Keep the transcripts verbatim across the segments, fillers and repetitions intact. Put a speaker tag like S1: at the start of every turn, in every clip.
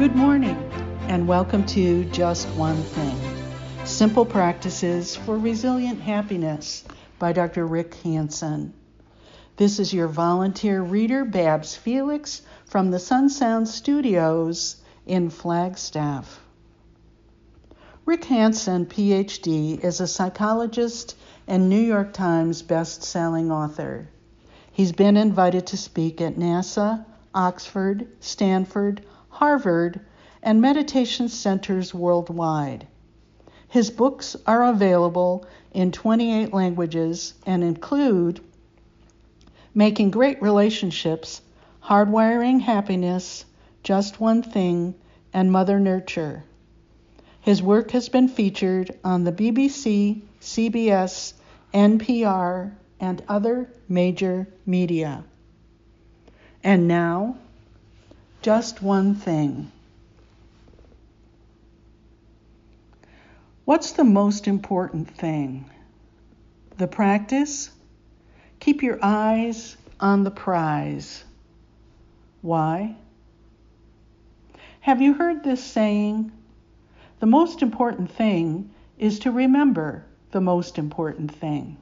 S1: Good morning, and welcome to Just One Thing, Simple Practices for Resilient Happiness by Doctor Rick Hanson. This is your volunteer reader, Babs Felix, from the Sun Sound Studios in Flagstaff. Rick Hanson, P H D, is a psychologist and New York Times best-selling author. He's been invited to speak at NASA, Oxford, Stanford, Harvard, and meditation centers worldwide. His books are available in twenty-eight languages and include Making Great Relationships, Hardwiring Happiness, Just One Thing, and Mother Nurture. His work has been featured on the B B C, C B S, N P R, and other major media. And now, Just One Thing. What's the most important thing? The practice? Keep your eyes on the prize. Why? Have you heard this saying? The most important thing is to remember the most important thing.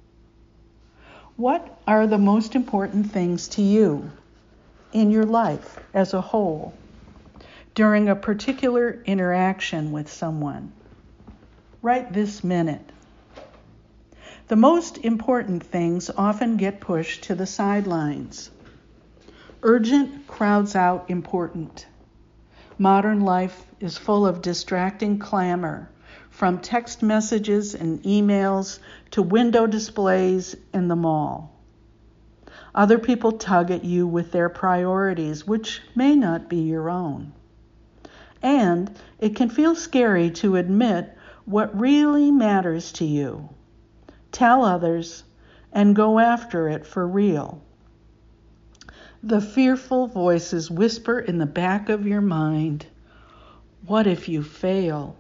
S1: What are the most important things to you in your life as a whole during a particular interaction with someone? Right this minute. The most important things often get pushed to the sidelines. Urgent crowds out important. Modern life is full of distracting clamor, from text messages and emails to window displays in the mall. Other people tug at you with their priorities, which may not be your own. And it can feel scary to admit what really matters to you. Tell others and go after it for real. The fearful voices whisper in the back of your mind, what if you fail?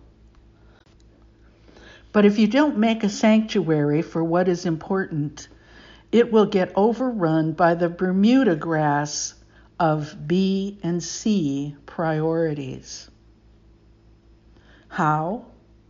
S1: But if you don't make a sanctuary for what is important, it will get overrun by the Bermuda grass of B and C priorities. How?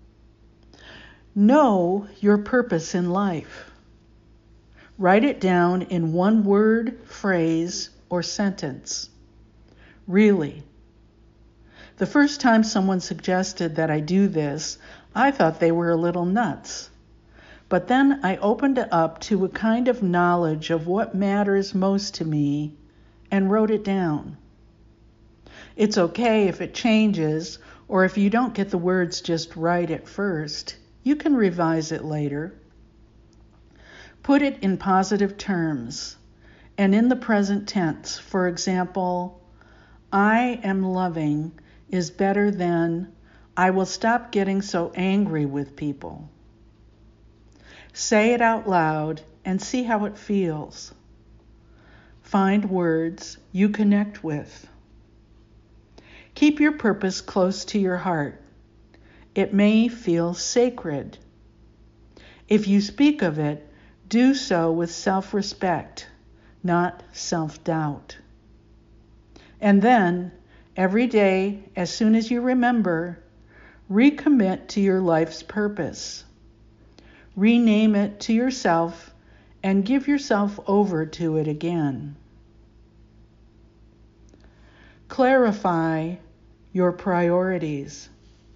S1: Know your purpose in life. Write it down in one word, phrase, or sentence. Really. The first time someone suggested that I do this, I thought they were a little nuts. But then I opened it up to a kind of knowledge of what matters most to me and wrote it down. It's okay if it changes, or if you don't get the words just right at first. You can revise it later. Put it in positive terms and in the present tense. For example, I am loving is better than I will stop getting so angry with people. Say it out loud and see how it feels. Find words you connect with. Keep your purpose close to your heart. It may feel sacred. If you speak of it, do so with self-respect, not self-doubt. And then, every day, as soon as you remember, recommit to your life's purpose. Rename it to yourself and give yourself over to it again. Clarify your priorities.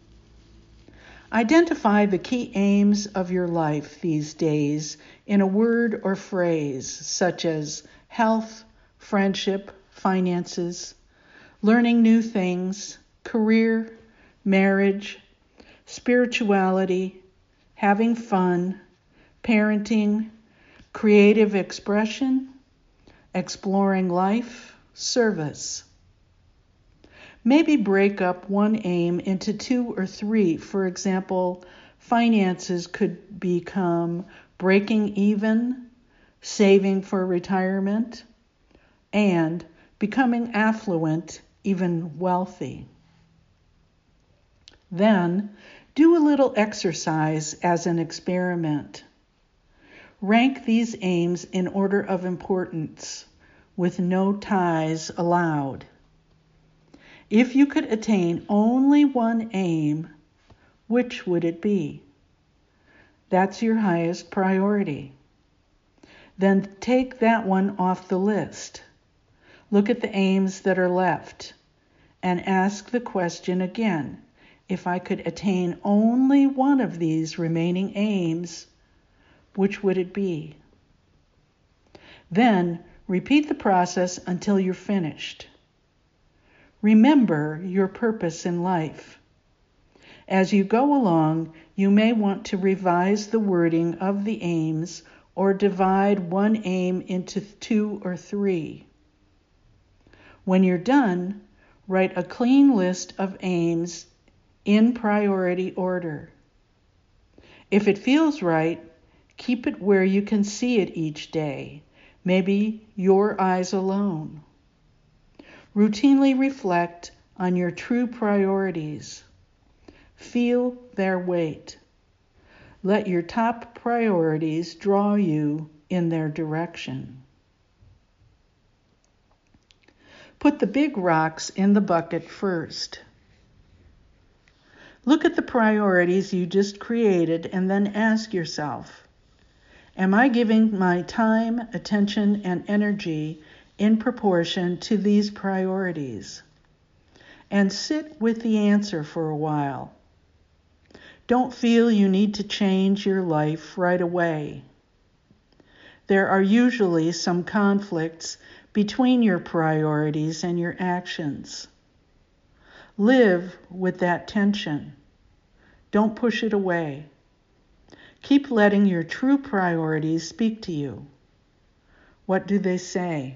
S1: Identify the key aims of your life these days in a word or phrase, such as health, friendship, finances, learning new things, career, marriage, spirituality, having fun, parenting, creative expression, exploring life, service. Maybe break up one aim into two or three. For example, finances could become breaking even, saving for retirement, and becoming affluent, even wealthy. Then, do a little exercise as an experiment. Rank these aims in order of importance, with no ties allowed. If you could attain only one aim, which would it be? That's your highest priority. Then take that one off the list. Look at the aims that are left and ask the question again. If I could attain only one of these remaining aims, which would it be? Then repeat the process until you're finished. Remember your purpose in life. As you go along, you may want to revise the wording of the aims or divide one aim into two or three. When you're done, write a clean list of aims in priority order. If it feels right, keep it where you can see it each day, maybe your eyes alone. Routinely reflect on your true priorities. Feel their weight. Let your top priorities draw you in their direction. Put the big rocks in the bucket first. Look at the priorities you just created and then ask yourself, am I giving my time, attention, and energy in proportion to these priorities? And sit with the answer for a while. Don't feel you need to change your life right away. There are usually some conflicts between your priorities and your actions. Live with that tension. Don't push it away. Keep letting your true priorities speak to you. What do they say?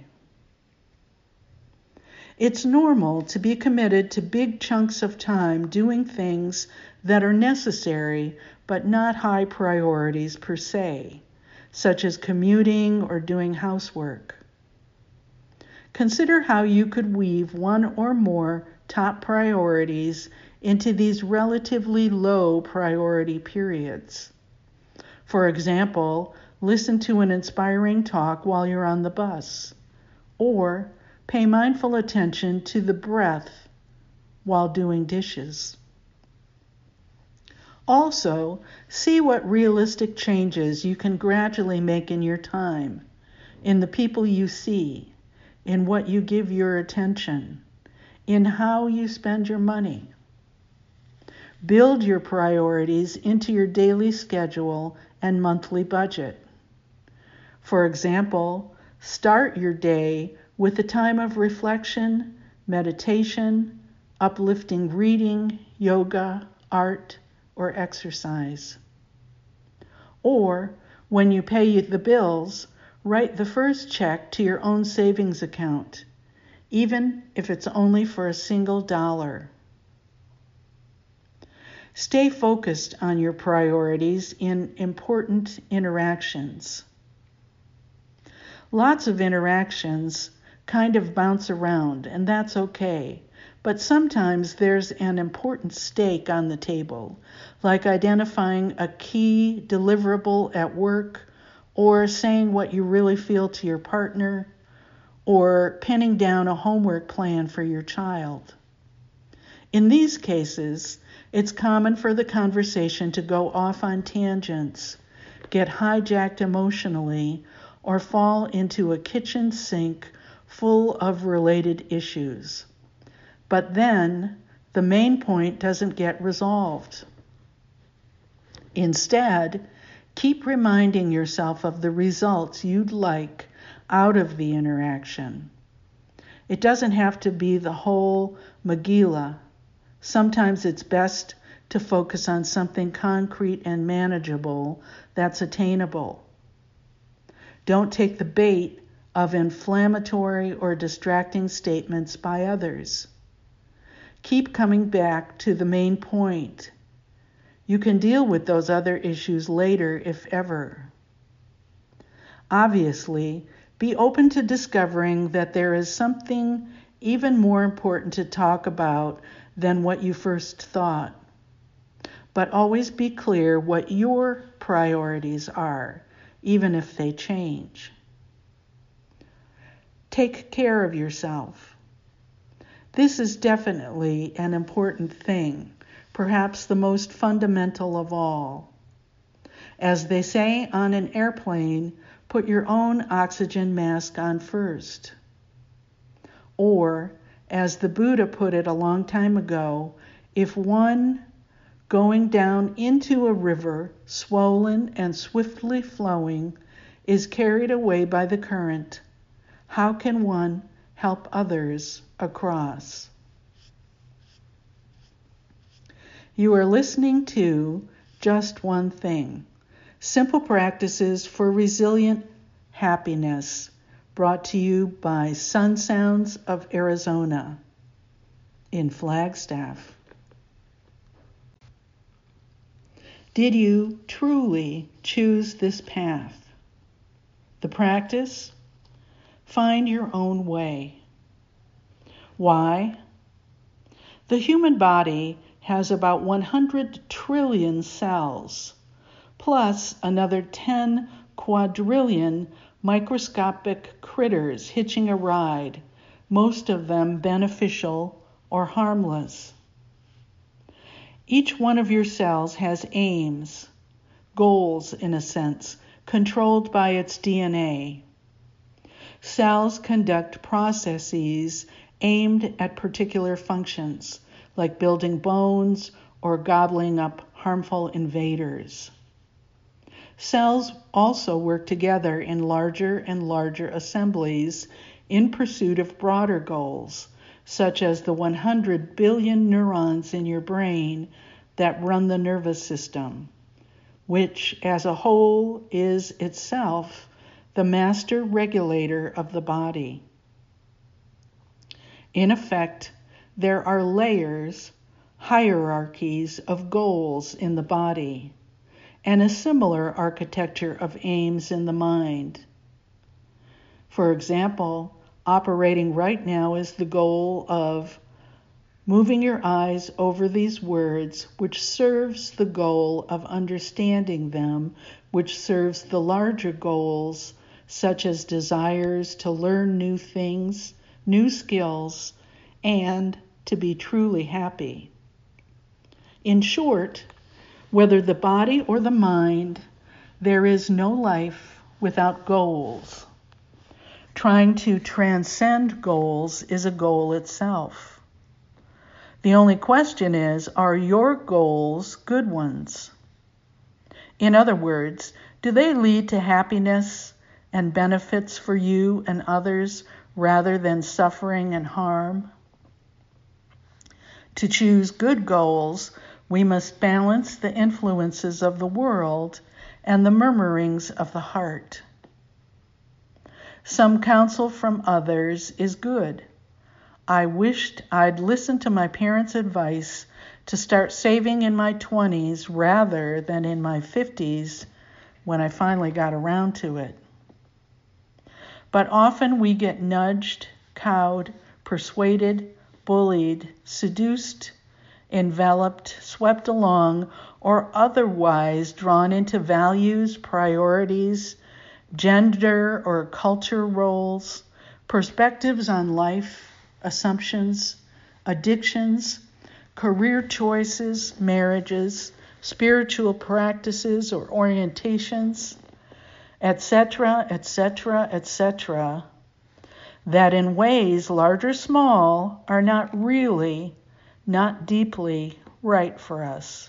S1: It's normal to be committed to big chunks of time doing things that are necessary but not high priorities per se, such as commuting or doing housework. Consider how you could weave one or more top priorities into these relatively low priority periods. For example, listen to an inspiring talk while you're on the bus, or pay mindful attention to the breath while doing dishes. Also, see what realistic changes you can gradually make in your time, in the people you see, in what you give your attention, in how you spend your money. Build your priorities into your daily schedule and monthly budget. For example, start your day with a time of reflection, meditation, uplifting reading, yoga, art, or exercise. Or, when you pay the bills, write the first check to your own savings account, even if it's only for a single dollar. Stay focused on your priorities in important interactions. Lots of interactions kind of bounce around, and that's okay. But sometimes there's an important stake on the table, like identifying a key deliverable at work, or saying what you really feel to your partner, or pinning down a homework plan for your child. In these cases, it's common for the conversation to go off on tangents, get hijacked emotionally, or fall into a kitchen sink full of related issues. But then, the main point doesn't get resolved. Instead, keep reminding yourself of the results you'd like out of the interaction. It doesn't have to be the whole Megillah. Sometimes it's best to focus on something concrete and manageable that's attainable. Don't take the bait of inflammatory or distracting statements by others. Keep coming back to the main point. You can deal with those other issues later, if ever. Obviously, be open to discovering that there is something even more important to talk about than what you first thought. But always be clear what your priorities are, even if they change. Take care of yourself. This is definitely an important thing, perhaps the most fundamental of all. As they say on an airplane, put your own oxygen mask on first. Or, as the Buddha put it a long time ago, if one going down into a river, swollen and swiftly flowing, is carried away by the current, how can one help others across? You are listening to Just One Thing, Simple Practices for Resilient Happiness, brought to you by Sun Sounds of Arizona in Flagstaff. Did you truly choose this path? The practice? Find your own way. Why? The human body has about one hundred trillion cells, plus another ten quadrillion microscopic critters hitching a ride, most of them beneficial or harmless. Each one of your cells has aims, goals in a sense, controlled by its D N A. Cells conduct processes aimed at particular functions, like building bones or gobbling up harmful invaders. Cells also work together in larger and larger assemblies in pursuit of broader goals, such as the one hundred billion neurons in your brain that run the nervous system, which as a whole is itself the master regulator of the body. In effect, there are layers, hierarchies of goals in the body, and a similar architecture of aims in the mind. For example, operating right now is the goal of moving your eyes over these words, which serves the goal of understanding them, which serves the larger goals, such as desires to learn new things, new skills, and to be truly happy. In short, whether the body or the mind, there is no life without goals. Trying to transcend goals is a goal itself. The only question is, are your goals good ones? In other words, do they lead to happiness and benefits for you and others rather than suffering and harm? To choose good goals, we must balance the influences of the world and the murmurings of the heart. Some counsel from others is good. I wished I'd listened to my parents' advice to start saving in my twenties rather than in my fifties when I finally got around to it. But often we get nudged, cowed, persuaded, bullied, seduced, enveloped, swept along, or otherwise drawn into values, priorities, gender or culture roles, perspectives on life, assumptions, addictions, career choices, marriages, spiritual practices or orientations, et cetera, et cetera, et cetera, that in ways, large or small, are not really, not deeply right for us.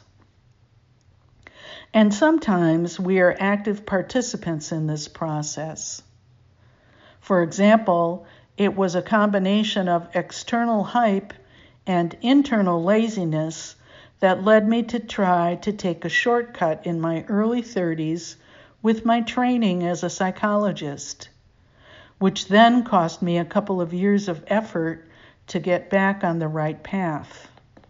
S1: And sometimes we are active participants in this process. For example, it was a combination of external hype and internal laziness that led me to try to take a shortcut in my early thirties with my training as a psychologist, which then cost me a couple of years of effort to get back on the right path.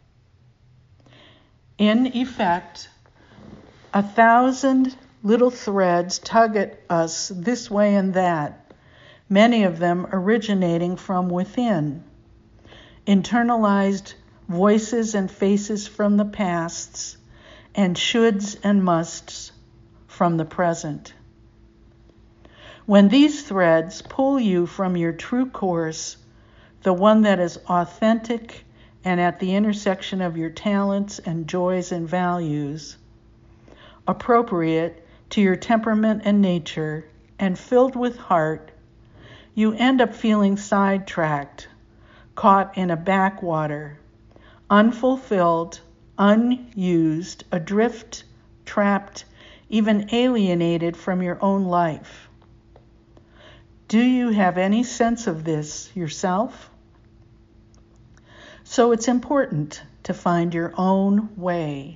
S1: In effect, a thousand little threads tug at us this way and that, many of them originating from within, internalized voices and faces from the pasts, and shoulds and musts from the present. When these threads pull you from your true course, the one that is authentic and at the intersection of your talents and joys and values, appropriate to your temperament and nature, and filled with heart, you end up feeling sidetracked, caught in a backwater, unfulfilled, unused, adrift, trapped, even alienated from your own life. Do you have any sense of this yourself? So it's important to find your own way.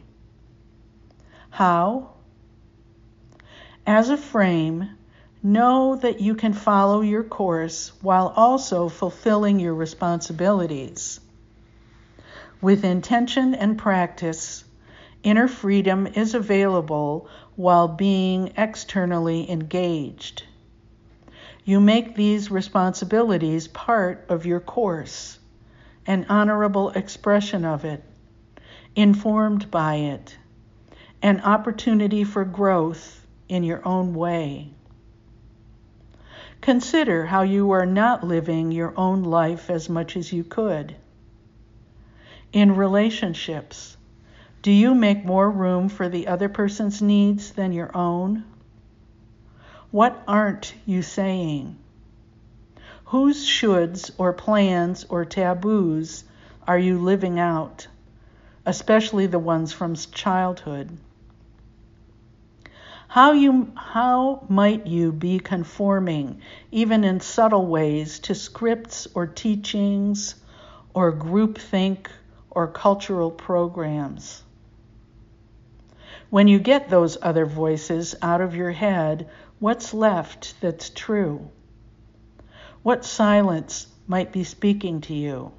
S1: How? As a frame, know that you can follow your course while also fulfilling your responsibilities. With intention and practice, inner freedom is available while being externally engaged. You make these responsibilities part of your course, an honorable expression of it, informed by it, an opportunity for growth in your own way. Consider how you are not living your own life as much as you could. In relationships, do you make more room for the other person's needs than your own? What aren't you saying? Whose shoulds or plans or taboos are you living out, especially the ones from childhood? How you how might you be conforming, even in subtle ways, to scripts or teachings or groupthink or cultural programs? When you get those other voices out of your head, what's left that's true? What silence might be speaking to you?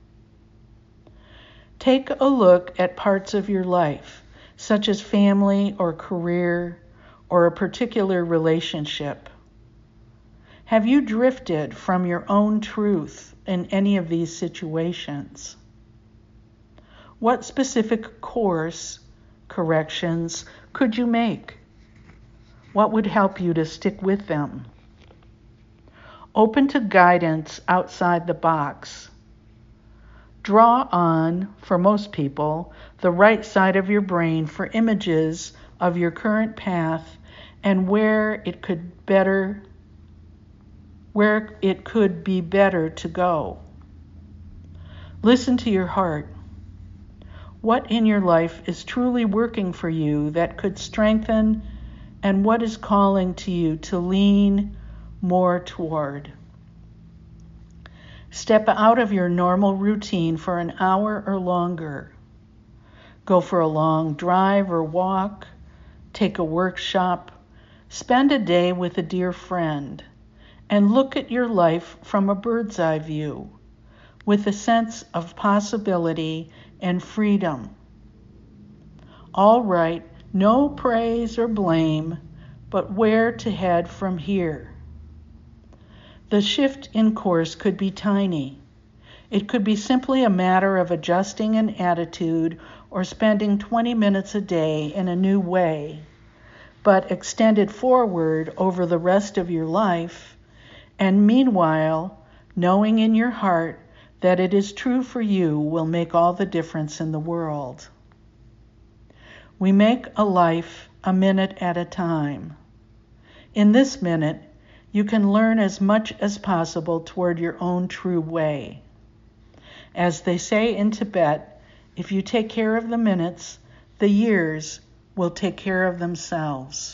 S1: Take a look at parts of your life, such as family or career or a particular relationship. Have you drifted from your own truth in any of these situations? What specific course corrections could you make? What would help you to stick with them? Open to guidance outside the box. Draw on, for most people, the right side of your brain for images of your current path and where it could better where it could be better to go. Listen to your heart. What in your life is truly working for you that could strengthen, and what is calling to you to lean more toward? Step out of your normal routine for an hour or longer. Go for a long drive or walk, take a workshop, spend a day with a dear friend, and look at your life from a bird's eye view, with a sense of possibility and freedom. All right, no praise or blame, but where to head from here. The shift in course could be tiny. It could be simply a matter of adjusting an attitude or spending twenty minutes a day in a new way, but extended forward over the rest of your life, and meanwhile, knowing in your heart that it is true for you will make all the difference in the world. We make a life a minute at a time. In this minute, you can learn as much as possible toward your own true way. As they say in Tibet, if you take care of the minutes, the years will take care of themselves.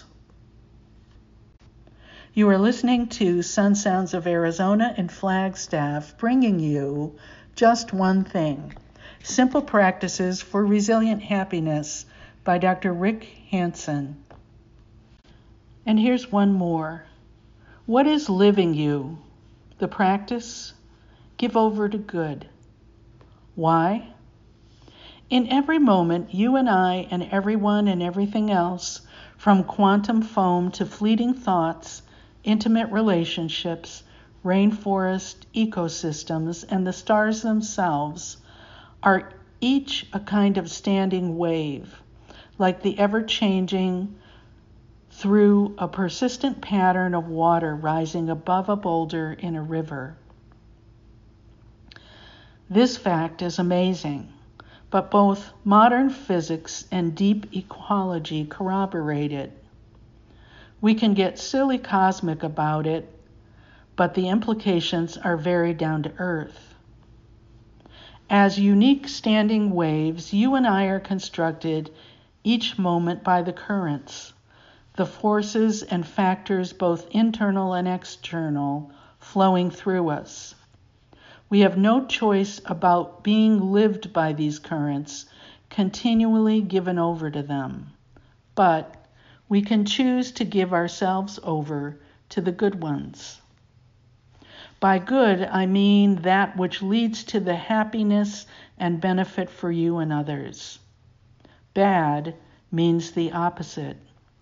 S1: You are listening to Sun Sounds of Arizona in Flagstaff, bringing you Just One Thing, Simple Practices for Resilient Happiness by Doctor Rick Hanson. And here's one more. What is living you? The practice? Give over to good. Why? In every moment, you and I and everyone and everything else, from quantum foam to fleeting thoughts, intimate relationships, rainforest ecosystems, and the stars themselves, are each a kind of standing wave, like the ever-changing through a persistent pattern of water rising above a boulder in a river. This fact is amazing, but both modern physics and deep ecology corroborate it. We can get silly cosmic about it, but the implications are very down to earth. As unique standing waves, you and I are constructed each moment by the currents, the forces and factors, both internal and external, flowing through us. We have no choice about being lived by these currents, continually given over to them. But we can choose to give ourselves over to the good ones. By good, I mean that which leads to the happiness and benefit for you and others. Bad means the opposite.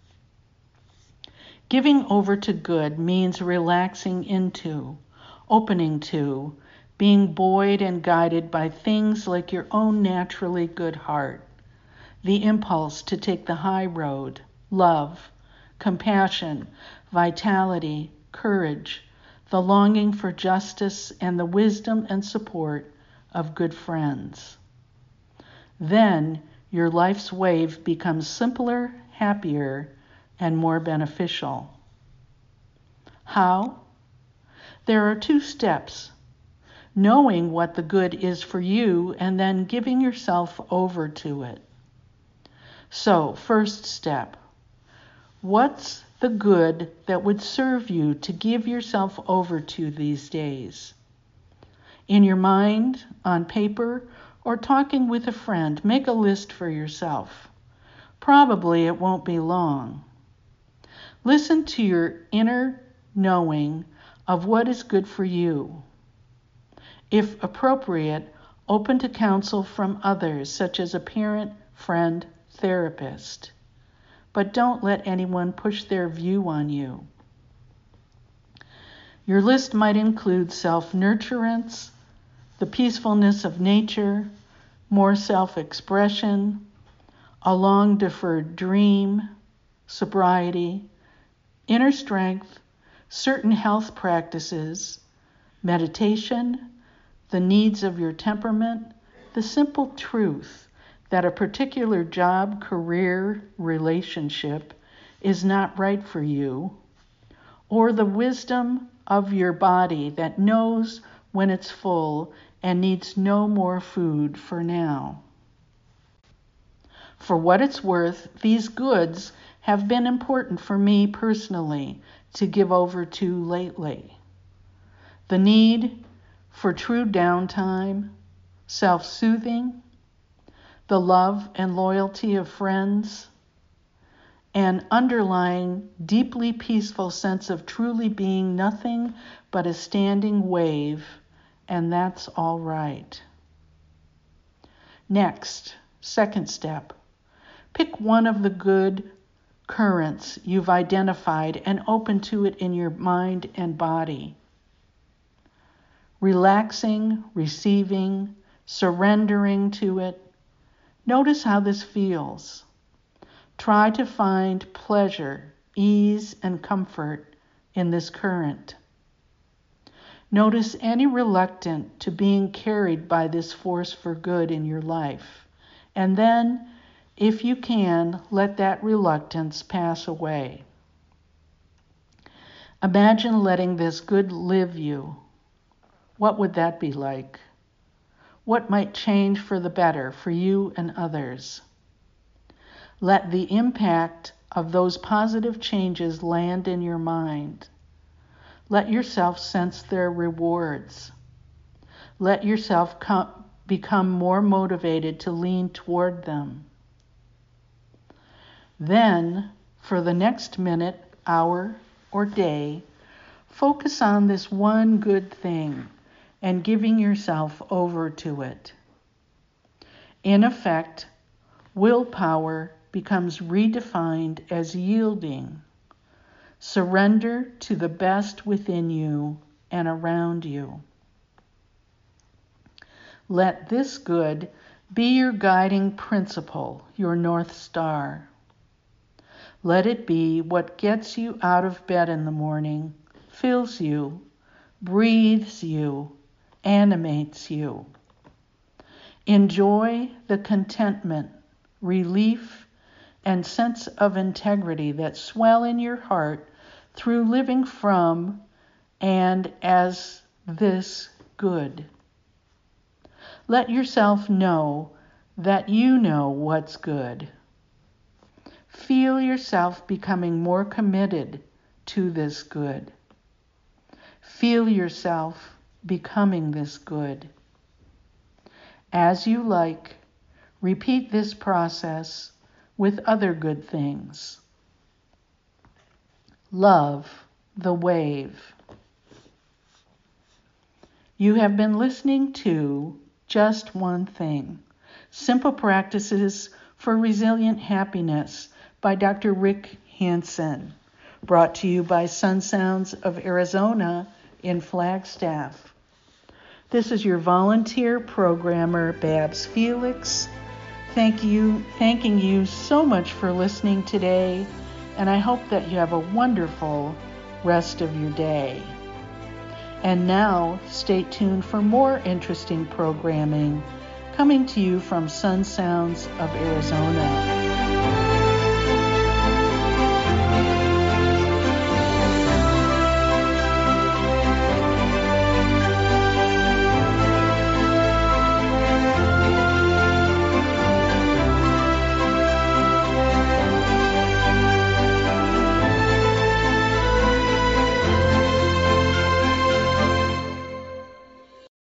S1: Giving over to good means relaxing into, opening to, being buoyed and guided by things like your own naturally good heart, the impulse to take the high road, love, compassion, vitality, courage, the longing for justice, and the wisdom and support of good friends. Then your life's wave becomes simpler, happier, and more beneficial. How? There are two steps. Knowing what the good is for you and then giving yourself over to it. So, first step. What's the good that would serve you to give yourself over to these days? In your mind, on paper, or talking with a friend, make a list for yourself. Probably it won't be long. Listen to your inner knowing of what is good for you. If appropriate, open to counsel from others, such as a parent, friend, therapist. But don't let anyone push their view on you. Your list might include self-nurturance, the peacefulness of nature, more self-expression, a long-deferred dream, sobriety, inner strength, certain health practices, meditation, the needs of your temperament, the simple truth that a particular job, career, relationship is not right for you, or the wisdom of your body that knows when it's full and needs no more food for now. For what it's worth, these goods have been important for me personally to give over to lately. The need for true downtime, self-soothing, the love and loyalty of friends, an underlying, deeply peaceful sense of truly being nothing but a standing wave, and that's all right. Next, second step, pick one of the good currents you've identified and open to it in your mind and body. Relaxing, receiving, surrendering to it. Notice how this feels. Try to find pleasure, ease, and comfort in this current. Notice any reluctance to being carried by this force for good in your life. And then, if you can, let that reluctance pass away. Imagine letting this good live you. What would that be like? What might change for the better for you and others? Let the impact of those positive changes land in your mind. Let yourself sense their rewards. Let yourself com- become more motivated to lean toward them. Then, for the next minute, hour, or day, focus on this one good thing and giving yourself over to it. In effect, willpower becomes redefined as yielding, surrender to the best within you and around you. Let this good be your guiding principle, your North Star. Let it be what gets you out of bed in the morning, fills you, breathes you, animates you. Enjoy the contentment, relief, and sense of integrity that swell in your heart through living from and as this good. Let yourself know that you know what's good. Feel yourself becoming more committed to this good. Feel yourself becoming this good. As you like, repeat this process with other good things. Love the wave. You have been listening to Just One Thing, Simple Practices for Resilient Happiness by Doctor Rick Hanson, brought to you by Sun Sounds of Arizona in Flagstaff. This is your volunteer programmer, Babs Felix. Thank you, thanking you so much for listening today, and I hope that you have a wonderful rest of your day. And now, stay tuned for more interesting programming coming to you from Sun Sounds of Arizona.